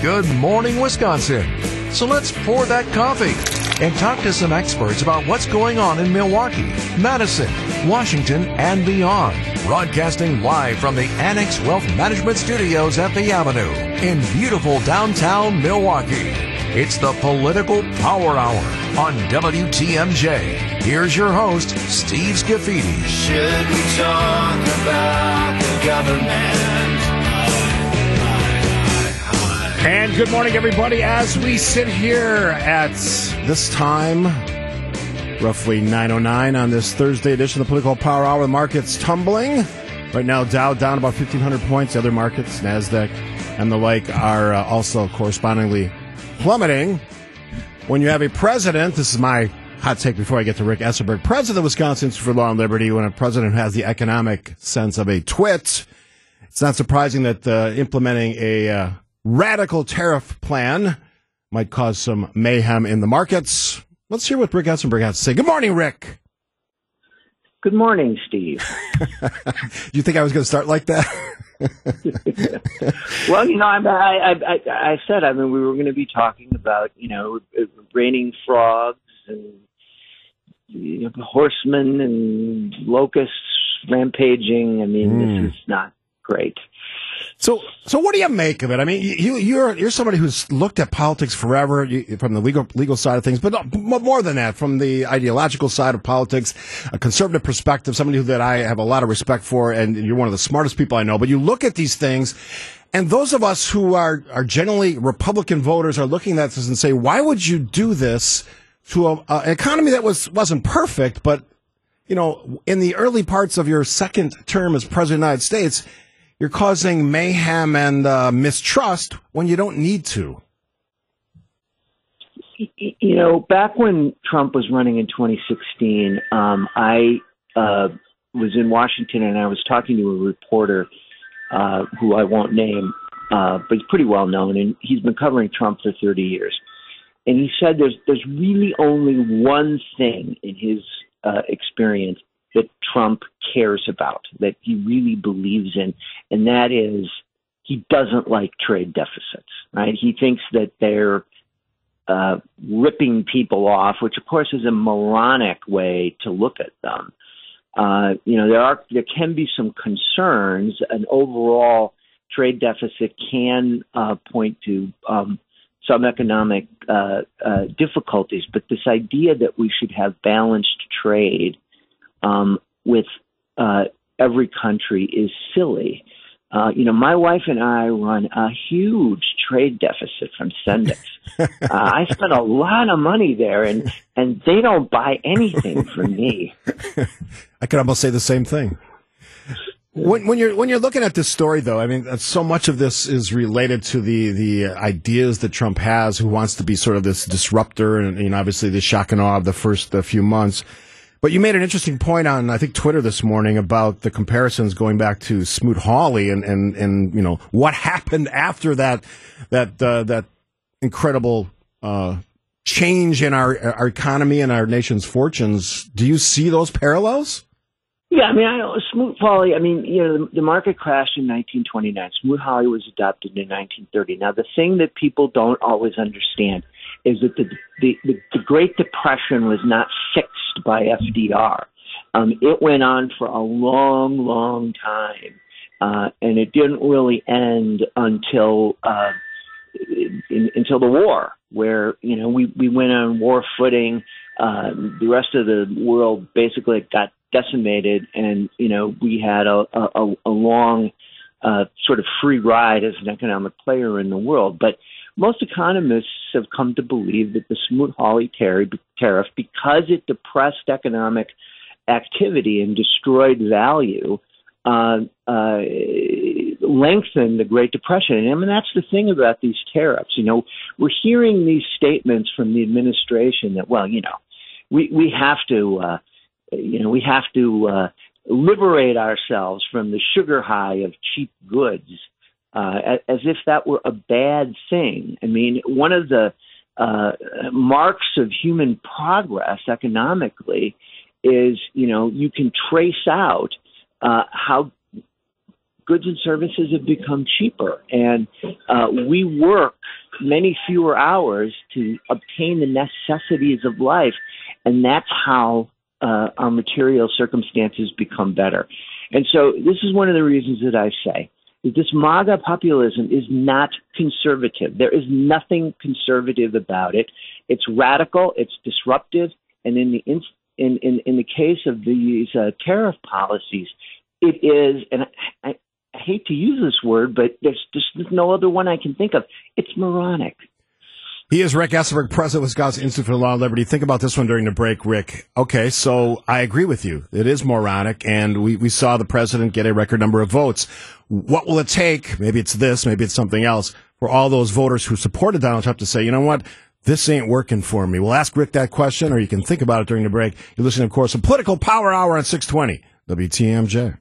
Good Morning Wisconsin. So let's pour that coffee and talk to some experts about what's going on in Milwaukee, Madison, Washington, and beyond. Broadcasting live from the Annex Wealth Management Studios at the Avenue in beautiful downtown Milwaukee. It's the Political Power Hour on WTMJ. Here's your host, Steve Scafidi. Should we talk about the government? And good morning, everybody. As we sit here at this time, roughly 9:09 on this Thursday edition of the Political Power Hour, the market's tumbling. Right now, Dow down about 1,500 points. The other markets, NASDAQ and the like, are also correspondingly plummeting. When you have a president, this is my hot take before I get to Rick Esselberg, president of Wisconsin Institute for Law and Liberty, when a president has the economic sense of a twit, it's not surprising that implementing a radical tariff plan might cause some mayhem in the markets. Let's hear what Rick Esselberg has to say. Good morning, Rick. Good morning, Steve. Do you think I was going to start like that? Well, I said, we were going to be talking about, raining frogs and horsemen and locusts rampaging. This is not great. So what do you make of it? I mean, you're somebody who's looked at politics forever from the legal side of things, but more than that, from the ideological side of politics, a conservative perspective, somebody that I have a lot of respect for, and you're one of the smartest people I know. But you look at these things, and those of us who are generally Republican voters are looking at this and say, why would you do this to an economy that wasn't perfect, but in the early parts of your second term as president of the United States, you're causing mayhem and mistrust when you don't need to. Back when Trump was running in 2016, I was in Washington and I was talking to a reporter who I won't name, but he's pretty well known, and he's been covering Trump for 30 years. And he said there's really only one thing in his experience that Trump cares about, that he really believes in, and that is he doesn't like trade deficits, right? He thinks that they're ripping people off, which of course is a moronic way to look at them. There can be some concerns. An overall trade deficit can point to some economic difficulties, but this idea that we should have balanced trade with every country is silly. My wife and I run a huge trade deficit from Sendix. I spend a lot of money there, and they don't buy anything from me. I could almost say the same thing. When you're looking at this story, though, so much of this is related to the ideas that Trump has, who wants to be sort of this disruptor, and obviously the shock and awe of the first few months. But you made an interesting point on, I think, Twitter this morning about the comparisons going back to Smoot-Hawley and what happened after that incredible change in our economy and our nation's fortunes. Do you see those parallels? Yeah, Smoot-Hawley, the market crashed in 1929. Smoot-Hawley was adopted in 1930. Now, the thing that people don't always understand is that the Great Depression was not fixed by FDR. It went on for a long, long time, and it didn't really end until the war, where we went on war footing. The rest of the world basically got decimated, and we had a long sort of free ride as an economic player in the world. But most economists have come to believe that the Smoot-Hawley tariff, because it depressed economic activity and destroyed value, lengthened the Great Depression. And that's the thing about these tariffs. We're hearing these statements from the administration that, we have to liberate ourselves from the sugar high of cheap goods, as if that were a bad thing. One of the marks of human progress economically is, you can trace out how goods and services have become cheaper, and we work many fewer hours to obtain the necessities of life, and that's how our material circumstances become better. And so this is one of the reasons that I say that this MAGA populism is not conservative. There is nothing conservative about it. It's radical, it's disruptive, and in the case of these tariff policies, it is, and I hate to use this word, but there's just no other one I can think of. It's moronic. He is Rick Essenberg, president of Wisconsin Institute for Law and Liberty. Think about this one during the break, Rick. Okay, so I agree with you. It is moronic, and we saw the president get a record number of votes. What will it take? Maybe it's this, maybe it's something else, for all those voters who supported Donald Trump to say, you know what, this ain't working for me. We'll ask Rick that question, or you can think about it during the break. You're listening, of course, to Political Power Hour on 620 WTMJ.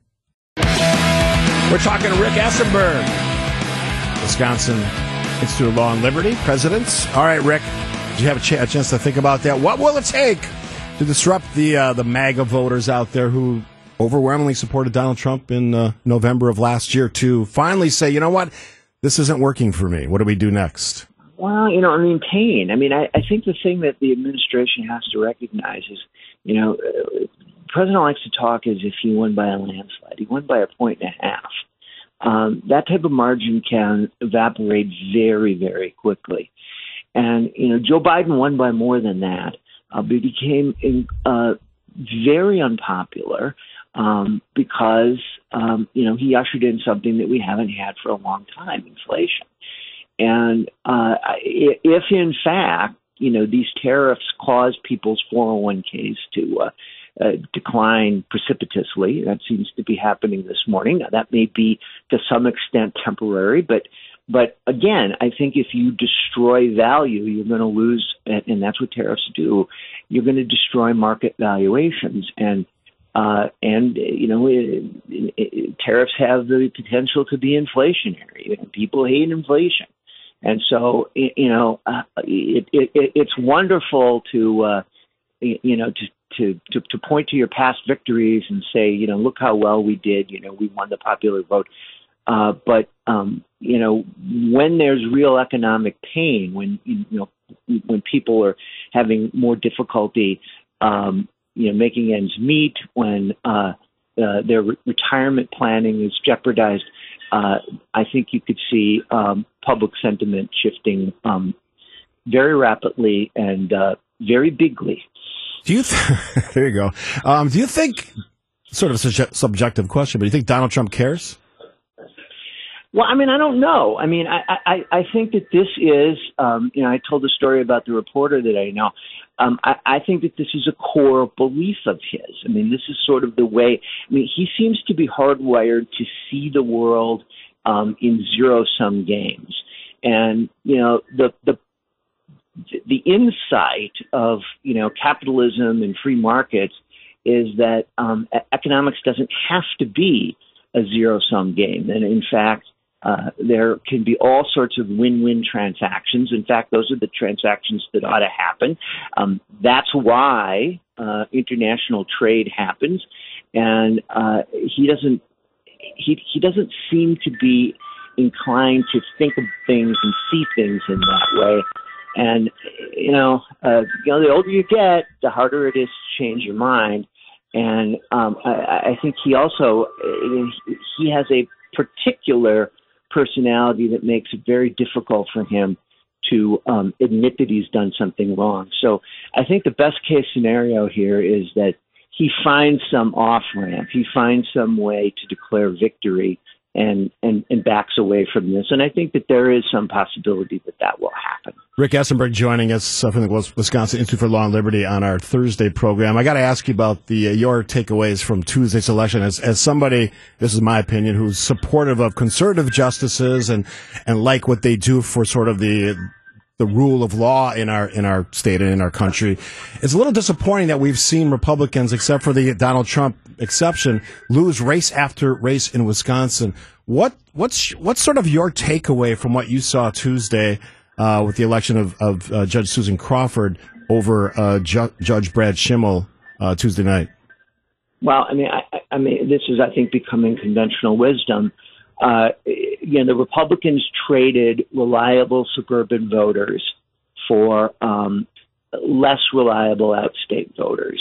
We're talking to Rick Essenberg, Wisconsin Institute of Law and Liberty, presidents. All right, Rick, did you have a chance to think about that? What will it take to disrupt the MAGA voters out there who overwhelmingly supported Donald Trump in November of last year to finally say, you know what, this isn't working for me? What do we do next? Well, pain. I think the thing that the administration has to recognize is, the president likes to talk as if he won by a landslide. He won by 1.5 points. That type of margin can evaporate very, very quickly. And, Joe Biden won by more than that, but he became very unpopular because, he ushered in something that we haven't had for a long time, inflation. And if, in fact, these tariffs cause people's 401ks to decline precipitously. That seems to be happening this morning. Now, that may be to some extent temporary, but again, I think if you destroy value, you're going to lose, and that's what tariffs do. You're going to destroy market valuations, and tariffs have the potential to be inflationary. People hate inflation, and so it's wonderful to point to your past victories and say, look how well we did. We won the popular vote. But when there's real economic pain, when people are having more difficulty, making ends meet, when their retirement planning is jeopardized, I think you could see public sentiment shifting very rapidly and very bigly. There you go. Do you think, sort of a subjective question, but do you think Donald Trump cares? Well, I don't know. I think that this is, I told the story about the reporter that I know. I think that this is a core belief of his. This is sort of the way, he seems to be hardwired to see the world in zero-sum games. And, the insight of, capitalism and free markets is that economics doesn't have to be a zero-sum game. And in fact, there can be all sorts of win-win transactions. In fact, those are the transactions that ought to happen. That's why international trade happens. And he doesn't seem to be inclined to think of things and see things in that way. And, the older you get, the harder it is to change your mind. And I think he also, he has a particular personality that makes it very difficult for him to admit that he's done something wrong. So I think the best case scenario here is that he finds some off-ramp. He finds some way to declare victory and backs away from this. And I think that there is some possibility that will happen. Rick Essenberg joining us from the Wisconsin Institute for Law and Liberty on our Thursday program. I got to ask you about your takeaways from Tuesday's election. As somebody, this is my opinion, who's supportive of conservative justices and like what they do for sort of the rule of law in our state and in our country. It's a little disappointing that we've seen Republicans, except for the Donald Trump exception, lose race after race in Wisconsin. What's sort of your takeaway from what you saw Tuesday with the election of Judge Susan Crawford over Judge Brad Schimmel Tuesday night? Well, this is, I think, becoming conventional wisdom. The Republicans traded reliable suburban voters for less reliable outstate voters.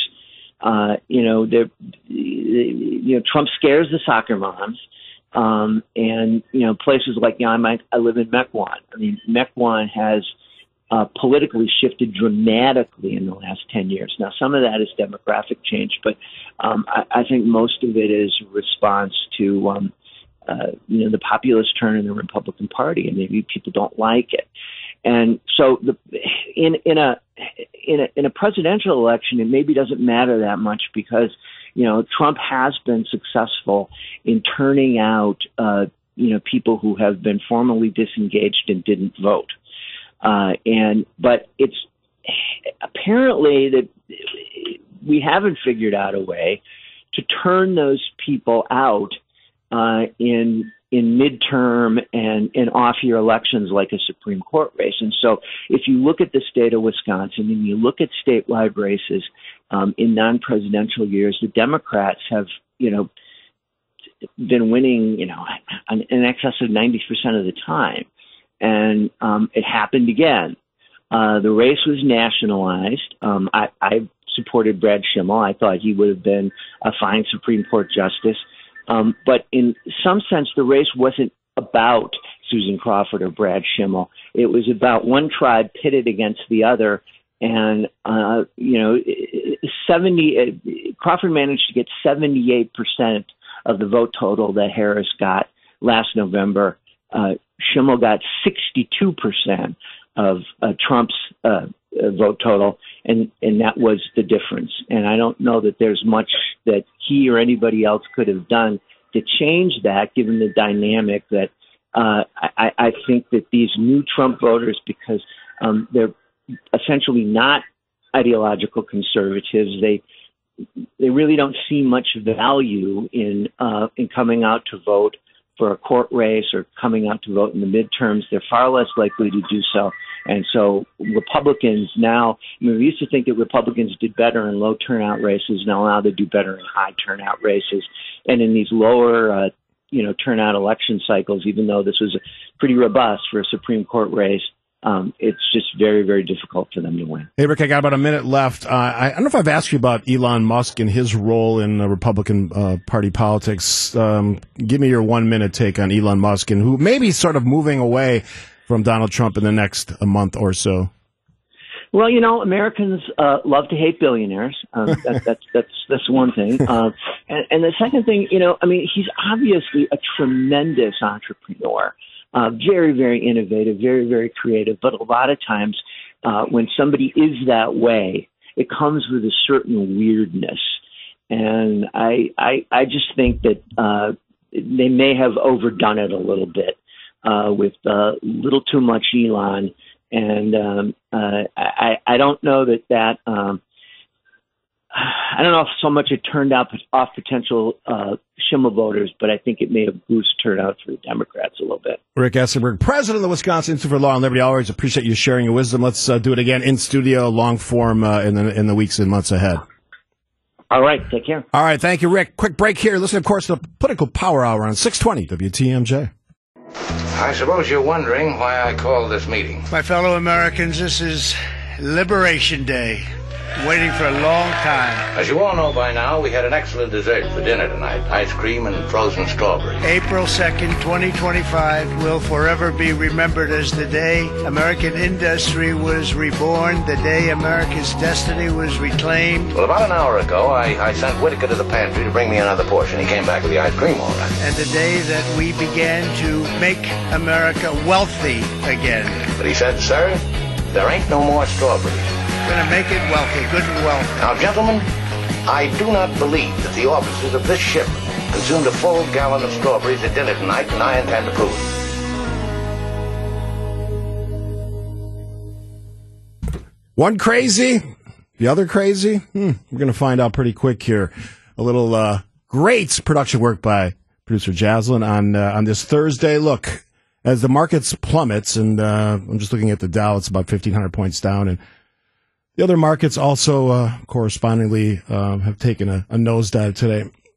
Trump scares the soccer moms, and places like I live in Mequon. I mean, Mequon has politically shifted dramatically in the last 10 years. Now, some of that is demographic change, but I think most of it is a response to the populist turn in the Republican Party, and maybe people don't like it. And so, in a presidential election, it maybe doesn't matter that much because Trump has been successful in turning out people who have been formally disengaged and didn't vote. But it's apparently that we haven't figured out a way to turn those people out in midterm and off-year elections like a Supreme Court race. And so if you look at the state of Wisconsin and you look at statewide races in non-presidential years, the Democrats have, been winning, in excess of 90% of the time. And it happened again. The race was nationalized. I supported Brad Schimmel. I thought he would have been a fine Supreme Court justice. But in some sense, the race wasn't about Susan Crawford or Brad Schimmel. It was about one tribe pitted against the other. And, Crawford managed to get 78% of the vote total that Harris got last November. Schimmel got 62% of Trump's vote total, and that was the difference. And I don't know that there's much that he or anybody else could have done to change that, given the dynamic that I think that these new Trump voters, because they're essentially not ideological conservatives, they really don't see much value in coming out to vote for a court race or coming out to vote in the midterms. They're far less likely to do so. And so Republicans now, we used to think that Republicans did better in low turnout races. Now they do better in high turnout races. And in these lower, turnout election cycles, even though this was pretty robust for a Supreme Court race, it's just very, very difficult for them to win. Hey, Rick, I got about a minute left. I don't know if I've asked you about Elon Musk and his role in the Republican Party politics. Give me your 1 minute take on Elon Musk and who may be sort of moving away from Donald Trump in the next month or so. Well, Americans love to hate billionaires. That's one thing. And the second thing, he's obviously a tremendous entrepreneur. Very, very innovative, very, very creative. But a lot of times when somebody is that way, it comes with a certain weirdness. And I just think that they may have overdone it a little bit with a little too much Elon. And I don't know that I don't know if so much it turned off potential Schimmel voters, but I think it may have boosted turnout for the Democrats a little bit. Rick Essenberg, president of the Wisconsin Institute for Law and Liberty. Always appreciate you sharing your wisdom. Let's do it again in studio, long form in the weeks and months ahead. All right, take care. All right, thank you, Rick. Quick break here. Listen, of course, to the Political Power Hour on 620 WTMJ. I suppose you're wondering why I called this meeting. My fellow Americans, this is Liberation Day. Waiting for a long time. As you all know by now, we had an excellent dessert for dinner tonight. Ice cream and frozen strawberries. April 2nd, 2025 will forever be remembered as the day American industry was reborn, the day America's destiny was reclaimed. Well, about an hour ago, I sent Whitaker to the pantry to bring me another portion. He came back with the ice cream all right. And the day that we began to make America wealthy again. But he said, sir, there ain't no more strawberries. We're going to make it wealthy, good and wealthy. Now, gentlemen, I do not believe that the officers of this ship consumed a full gallon of strawberries at dinner tonight, and I intend to prove it. One crazy, the other crazy? We're going to find out pretty quick here. A little great production work by producer Jaslyn on this Thursday. Look, as the markets plummets, and I'm just looking at the Dow, it's about 1,500 points down, and the other markets also correspondingly have taken a nosedive today.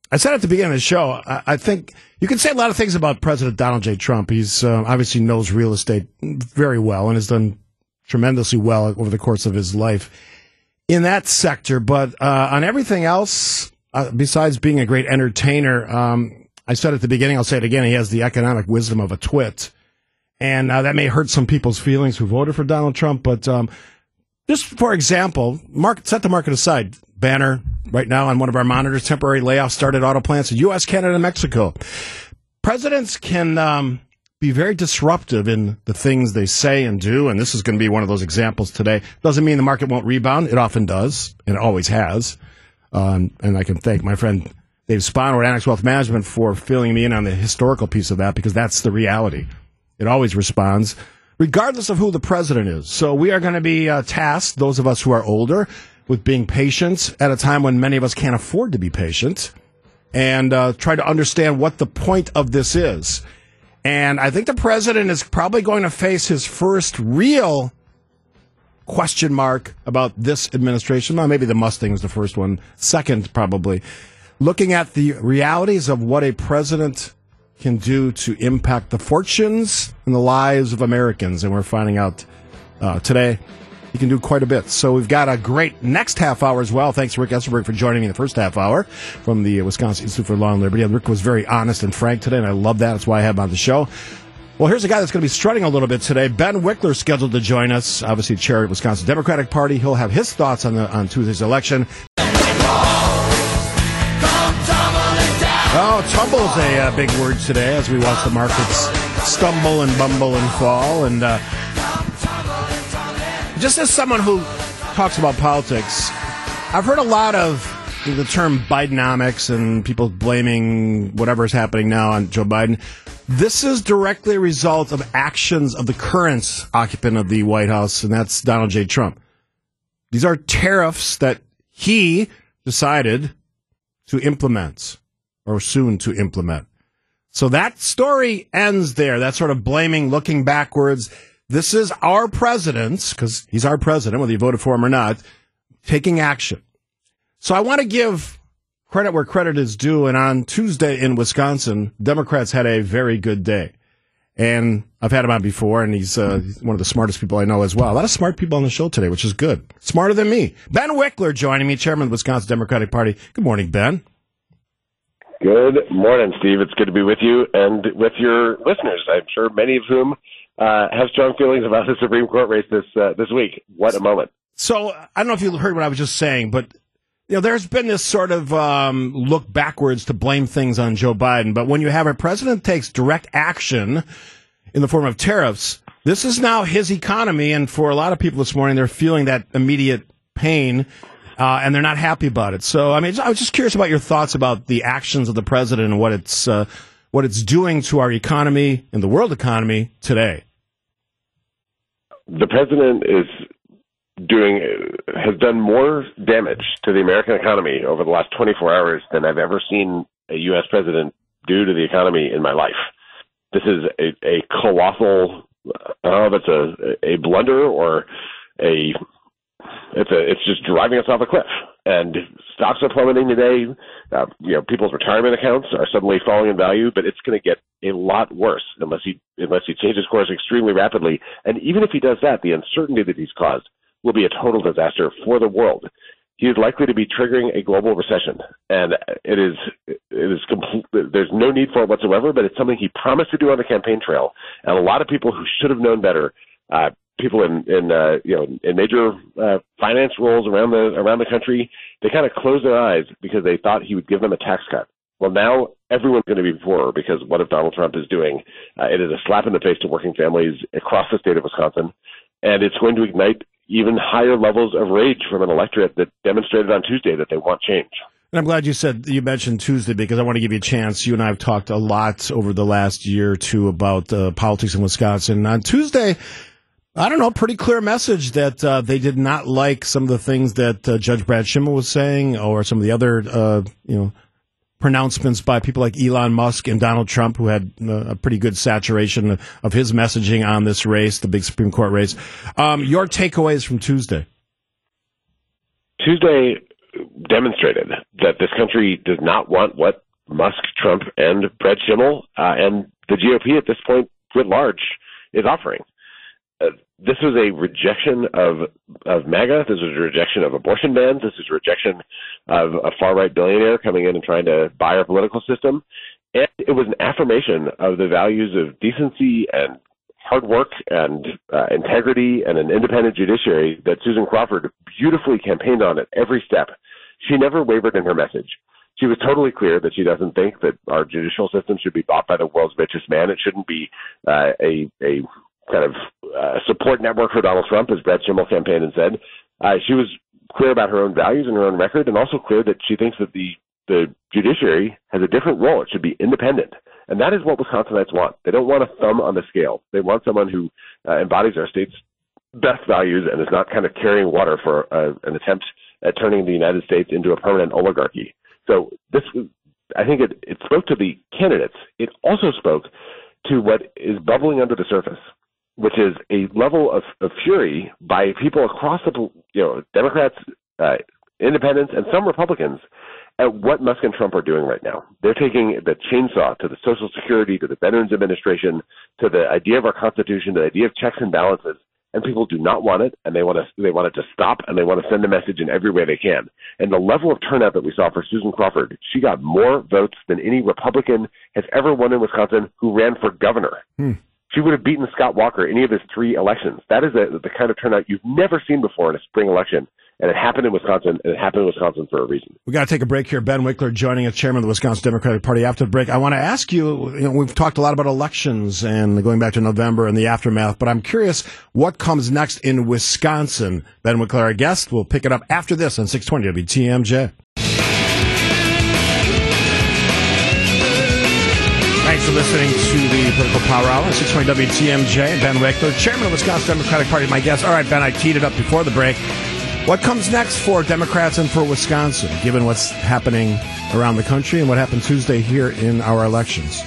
I said at the beginning of the show, I think you can say a lot of things about President Donald J. Trump. He's obviously knows real estate very well and has done tremendously well over the course of his life in that sector. But on everything else, besides being a great entertainer, I said at the beginning, I'll say it again, he has the economic wisdom of a twit. And that may hurt some people's feelings who voted for Donald Trump. But just for example, set the market aside. Banner right now on one of our monitors, temporary layoffs started auto plants in U.S., Canada, and Mexico. Presidents can be very disruptive in the things they say and do, and this is going to be one of those examples today. Doesn't mean the market won't rebound. It often does, and it always has. And I can thank my friend Dave Spano at Annex Wealth Management for filling me in on the historical piece of that, because that's the reality. It always responds, regardless of who the president is. So we are going to be tasked, those of us who are older, with being patient at a time when many of us can't afford to be patient, and try to understand what the point of this is. And I think the president is probably going to face his first real question mark about this administration. Well, maybe the Mustang was the first one. Second, probably. Looking at the realities of what a president can do to impact the fortunes and the lives of Americans. And we're finding out today he can do quite a bit. So we've got a great next half hour as well. Thanks, Rick Esselberg, for joining me in the first half hour from the Wisconsin Institute for Law and Liberty. Rick was very honest and frank today, and I love that. That's why I have him on the show. Well, here's a guy that's going to be strutting a little bit today. Ben Wickler is scheduled to join us, obviously chair of the Wisconsin Democratic Party. He'll have his thoughts on Tuesday's election. Oh, tumble is a big word today as we watch the markets stumble and bumble and fall. And just as someone who talks about politics, I've heard a lot of the term Bidenomics and people blaming whatever is happening now on Joe Biden. This is directly a result of actions of the current occupant of the White House, and that's Donald J. Trump. These are tariffs that he decided to implement, or soon to implement. So that story ends there. That sort of blaming, looking backwards. This is our president, because he's our president, whether you voted for him or not, taking action. So I want to give credit where credit is due. And on Tuesday in Wisconsin, Democrats had a very good day. And I've had him on before, and he's one of the smartest people I know as well. A lot of smart people on the show today, which is good. Smarter than me. Ben Wickler joining me, chairman of the Wisconsin Democratic Party. Good morning, Ben. Good morning, Steve. It's good to be with you and with your listeners. I'm sure many of whom have strong feelings about the Supreme Court race this week. What a moment. So I don't know if you heard what I was just saying, but there's been this sort of look backwards to blame things on Joe Biden. But when you have a president that takes direct action in the form of tariffs, this is now his economy. And for a lot of people this morning, they're feeling that immediate pain. And they're not happy about it. So, I mean, I was just curious about your thoughts about the actions of the president and what it's doing to our economy and the world economy today. The president has done more damage to the American economy over the last 24 hours than I've ever seen a U.S. president do to the economy in my life. This is a colossal, I don't know if it's a blunder or it's just driving us off a cliff. And stocks are plummeting today. People's retirement accounts are suddenly falling in value, but it's going to get a lot worse unless he changes course extremely rapidly. And even if he does that, the uncertainty that he's caused will be a total disaster for the world. He is likely to be triggering a global recession, and it is complete. There's no need for it whatsoever, but it's something he promised to do on the campaign trail. And a lot of people who should have known better, people in major finance roles around the country, they kind of closed their eyes because they thought he would give them a tax cut. Well, now everyone's going to be poorer because what if Donald Trump is doing? It is a slap in the face to working families across the state of Wisconsin, and it's going to ignite even higher levels of rage from an electorate that demonstrated on Tuesday that they want change. And I'm glad you mentioned Tuesday, because I want to give you a chance. You and I have talked a lot over the last year or two about politics in Wisconsin. On Tuesday, I don't know, pretty clear message that they did not like some of the things that Judge Brad Schimmel was saying, or some of the other pronouncements by people like Elon Musk and Donald Trump, who had a pretty good saturation of his messaging on this race, the big Supreme Court race. Your takeaways from Tuesday? Tuesday demonstrated that this country does not want what Musk, Trump, and Brett Schimmel and the GOP at this point writ large is offering. This was a rejection of MAGA. This was a rejection of abortion bans. This is a rejection of a far-right billionaire coming in and trying to buy our political system. And it was an affirmation of the values of decency and hard work and integrity and an independent judiciary that Susan Crawford beautifully campaigned on at every step. She never wavered in her message. She was totally clear that she doesn't think that our judicial system should be bought by the world's richest man. It shouldn't be a kind of support network for Donald Trump, as Brett Schimmel campaigned and said. She was clear about her own values and her own record, and also clear that she thinks that the judiciary has a different role. It should be independent. And that is what Wisconsinites want. They don't want a thumb on the scale. They want someone who embodies our state's best values and is not kind of carrying water for an attempt at turning the United States into a permanent oligarchy. So this, I think it spoke to the candidates. It also spoke to what is bubbling under the surface, which is a level of fury by people across the, Democrats, independents, and some Republicans at what Musk and Trump are doing right now. They're taking the chainsaw to the Social Security, to the Veterans Administration, to the idea of our Constitution, to the idea of checks and balances, and people do not want it, and they want it to stop, and they want to send a message in every way they can. And the level of turnout that we saw for Susan Crawford, she got more votes than any Republican has ever won in Wisconsin who ran for governor. She would have beaten Scott Walker any of his 3 elections. That is the kind of turnout you've never seen before in a spring election. And it happened in Wisconsin, and it happened in Wisconsin for a reason. We got to take a break here. Ben Wickler joining us, chairman of the Wisconsin Democratic Party. After the break, I want to ask you, we've talked a lot about elections and going back to November and the aftermath, but I'm curious what comes next in Wisconsin. Ben Wickler, our guest, will pick it up after this on 620 WTMJ. Thanks for listening to the Political Power Hour, 620 WTMJ. Ben Wickler, chairman of the Wisconsin Democratic Party, my guest. All right, Ben, I teed it up before the break. What comes next for Democrats and for Wisconsin, given what's happening around the country and what happened Tuesday here in our elections?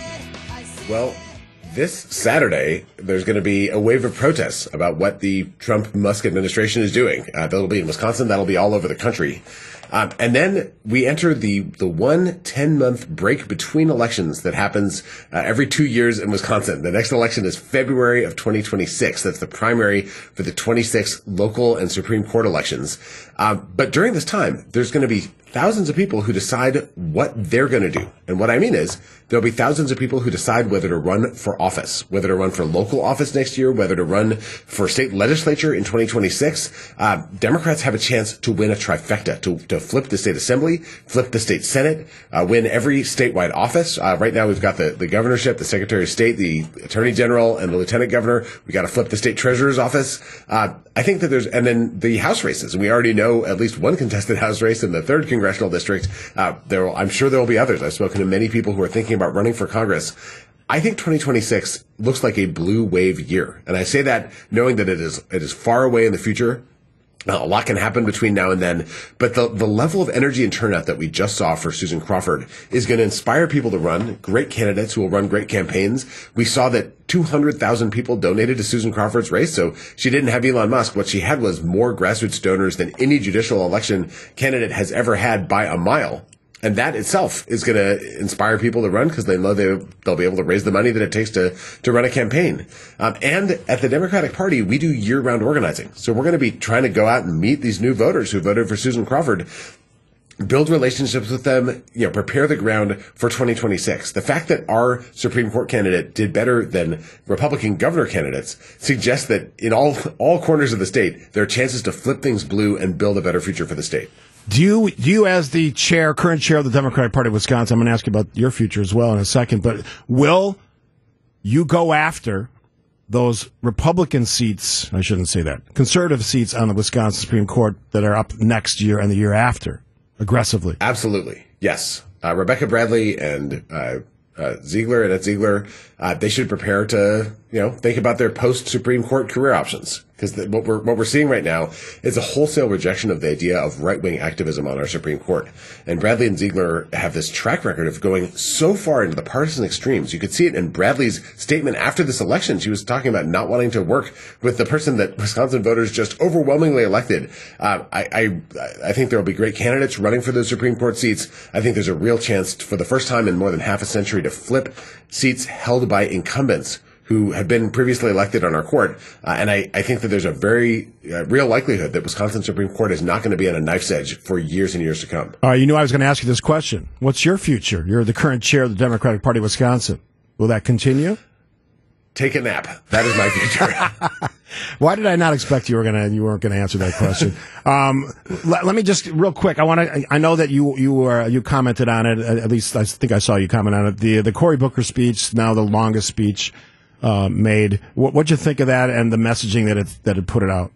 Well, this Saturday, there's going to be a wave of protests about what the Trump-Musk administration is doing. That'll be in Wisconsin. That'll be all over the country. And then we enter the 10-month break between elections that happens every 2 years in Wisconsin. The next election is February of 2026. That's the primary for the 26 local and Supreme Court elections. But during this time, there's going to be thousands of people who decide what they're going to do. And what I mean is there'll be thousands of people who decide whether to run for office, whether to run for local office next year, whether to run for state legislature in 2026. Democrats have a chance to win a trifecta, to flip the state assembly, flip the state senate, win every statewide office. Right now we've got the governorship, the secretary of state, the attorney general, and the lieutenant governor. We got to flip the state treasurer's office. I think that and then the House races. And we already know at least one contested House race in the 3rd Congressional District. I'm sure there will be others. I've spoken to many people who are thinking about running for Congress. I think 2026 looks like a blue wave year. And I say that knowing that it is far away in the future. A lot can happen between now and then, but the level of energy and turnout that we just saw for Susan Crawford is going to inspire people to run, great candidates who will run great campaigns. We saw that 200,000 people donated to Susan Crawford's race, so she didn't have Elon Musk. What she had was more grassroots donors than any judicial election candidate has ever had by a mile. And that itself is going to inspire people to run because they know they'll be able to raise the money that it takes to run a campaign. And at the Democratic Party, we do year-round organizing. So we're going to be trying to go out and meet these new voters who voted for Susan Crawford, build relationships with them, prepare the ground for 2026. The fact that our Supreme Court candidate did better than Republican governor candidates suggests that in all corners of the state, there are chances to flip things blue and build a better future for the state. Do you as the current chair of the Democratic Party of Wisconsin, I'm going to ask you about your future as well in a second, but will you go after those Republican seats, I shouldn't say that, conservative seats on the Wisconsin Supreme Court that are up next year and the year after, aggressively? Absolutely, yes. Rebecca Bradley and Ziegler, they should prepare to, think about their post-Supreme Court career options. Because what we're seeing right now is a wholesale rejection of the idea of right-wing activism on our Supreme Court. And Bradley and Ziegler have this track record of going so far into the partisan extremes. You could see it in Bradley's statement after this election. She was talking about not wanting to work with the person that Wisconsin voters just overwhelmingly elected. I think there will be great candidates running for those Supreme Court seats. I think there's a real chance for the first time in more than half a century to flip seats held by incumbents who have been previously elected on our court. And I think that there's a very real likelihood that Wisconsin Supreme Court is not going to be on a knife's edge for years and years to come. You knew I was going to ask you this question. What's your future? You're the current chair of the Democratic Party of Wisconsin. Will that continue? Take a nap. That is my future. Why did I not expect you weren't going to answer that question? Let me just real quick. I know that you commented on it. At least I think I saw you comment on it. The Cory Booker speech, now the longest speech made. What'd you think of that and the messaging that it put it out?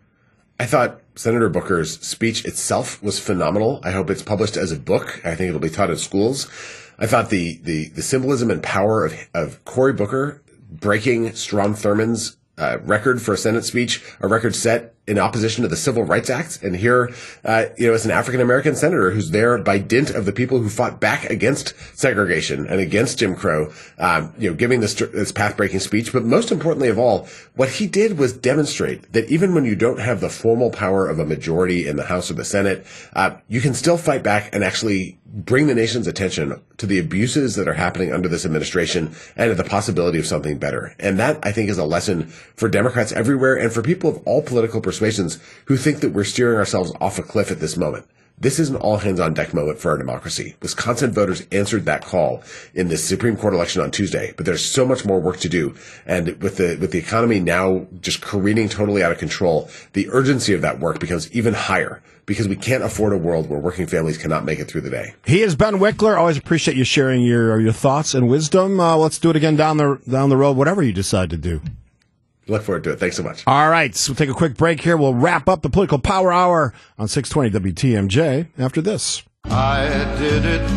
I thought Senator Booker's speech itself was phenomenal. I hope it's published as a book. I think it'll be taught in schools. I thought the symbolism and power of Cory Booker breaking Strom Thurmond's record for a Senate speech, a record set in opposition to the Civil Rights Act. And here, as an African-American senator who's there by dint of the people who fought back against segregation and against Jim Crow, giving this path-breaking speech. But most importantly of all, what he did was demonstrate that even when you don't have the formal power of a majority in the House or the Senate, you can still fight back and actually bring the nation's attention to the abuses that are happening under this administration and to the possibility of something better. And that, I think, is a lesson for Democrats everywhere and for people of all political persuasions who think that we're steering ourselves off a cliff at this moment. This is an all-hands-on-deck moment for our democracy. Wisconsin voters answered that call in this Supreme Court election on Tuesday, but there's so much more work to do. And with the economy now just careening totally out of control, the urgency of that work becomes even higher because we can't afford a world where working families cannot make it through the day. He is Ben Wickler. Always appreciate you sharing your thoughts and wisdom. Let's do it again down the road, whatever you decide to do. Look forward to it. Thanks so much. All right, so we'll take a quick break here. We'll wrap up the Political Power Hour on 620 WTMJ after this. I did it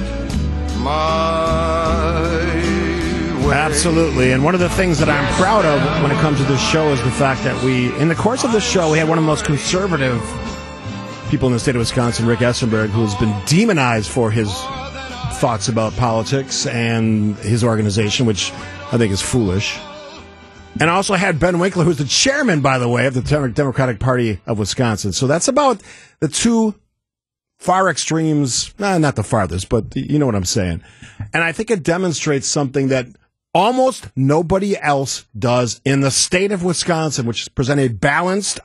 my way. Absolutely, and one of the things that I'm proud of when it comes to this show is the fact that in the course of this show, we had one of the most conservative people in the state of Wisconsin, Rick Essenberg, who has been demonized for his thoughts about politics and his organization, which I think is foolish. And I also had Ben Winkler, who's the chairman, by the way, of the Democratic Party of Wisconsin. So that's about the two far extremes, not the farthest, but you know what I'm saying. And I think it demonstrates something that almost nobody else does in the state of Wisconsin, which is present a balanced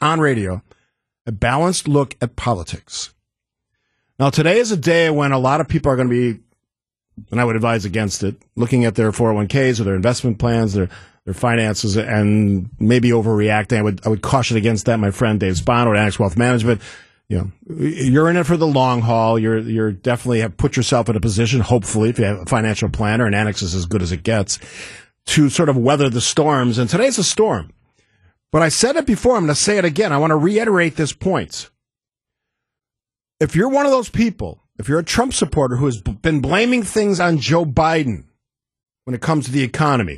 look at politics. Now, today is a day when a lot of people are going to be, and I would advise against it, looking at their 401ks or their investment plans, their finances, and maybe overreacting. I would caution against that. My friend Dave Spano at Annex Wealth Management, you're in it for the long haul. You're definitely have put yourself in a position, hopefully, if you have a financial planner, and Annex is as good as it gets, to sort of weather the storms. And today's a storm. But I said it before. I'm going to say it again. I want to reiterate this point. If you're one of those people, if you're a Trump supporter who has been blaming things on Joe Biden when it comes to the economy,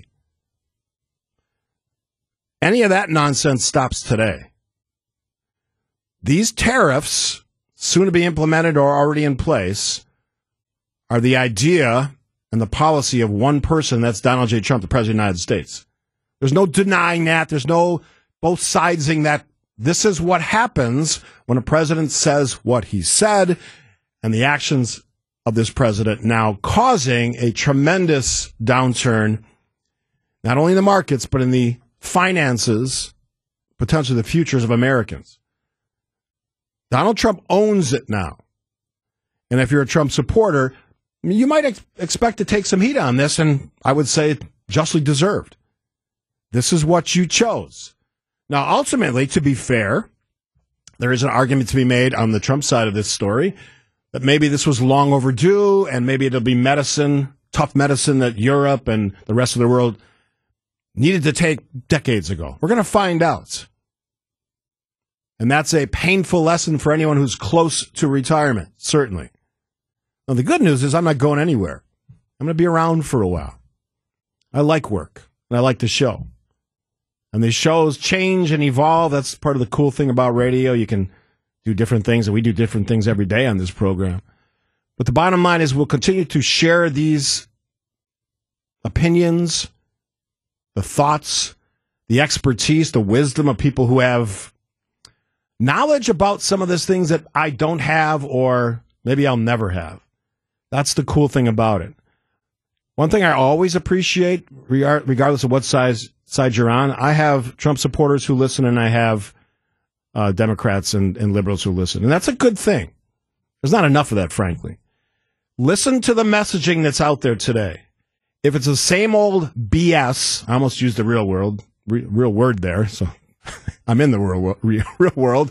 any of that nonsense stops today. These tariffs, soon to be implemented or already in place, are the idea and the policy of one person, that's Donald J. Trump, the President of the United States. There's no denying that. There's no both sidesing that. This is what happens when a president says what he said, and the actions of this president now causing a tremendous downturn, not only in the markets, but in the finances, potentially the futures of Americans. Donald Trump owns it now. And if you're a Trump supporter, you might expect to take some heat on this, and I would say justly deserved. This is what you chose. Now, ultimately, to be fair, there is an argument to be made on the Trump side of this story that maybe this was long overdue, and maybe it'll be medicine, tough medicine that Europe and the rest of the world needed to take decades ago. We're going to find out. And that's a painful lesson for anyone who's close to retirement, certainly. Now, the good news is I'm not going anywhere. I'm going to be around for a while. I like work, and I like the show. And these shows change and evolve. That's part of the cool thing about radio. You can do different things, and we do different things every day on this program. But the bottom line is we'll continue to share these opinions, the thoughts, the expertise, the wisdom of people who have knowledge about some of these things that I don't have or maybe I'll never have. That's the cool thing about it. One thing I always appreciate, regardless of what side you're on, I have Trump supporters who listen, and I have Democrats and liberals who listen. And that's a good thing. There's not enough of that, frankly. Listen to the messaging that's out there today. If it's the same old BS, I almost used the real word there, so I'm in the real world.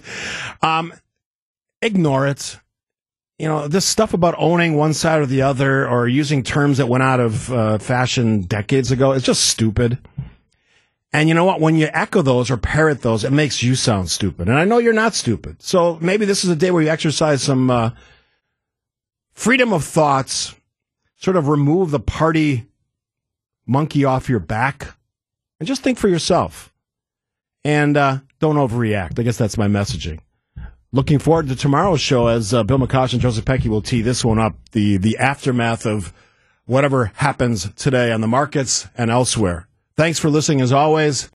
Ignore it. You know, this stuff about owning one side or the other or using terms that went out of fashion decades ago is just stupid. And you know what? When you echo those or parrot those, it makes you sound stupid. And I know you're not stupid. So maybe this is a day where you exercise some freedom of thoughts, sort of remove the party monkey off your back, and just think for yourself. And don't overreact. I guess that's my messaging. Looking forward to tomorrow's show as Bill McCosh and Joseph Pecky will tee this one up, the aftermath of whatever happens today on the markets and elsewhere. Thanks for listening as always.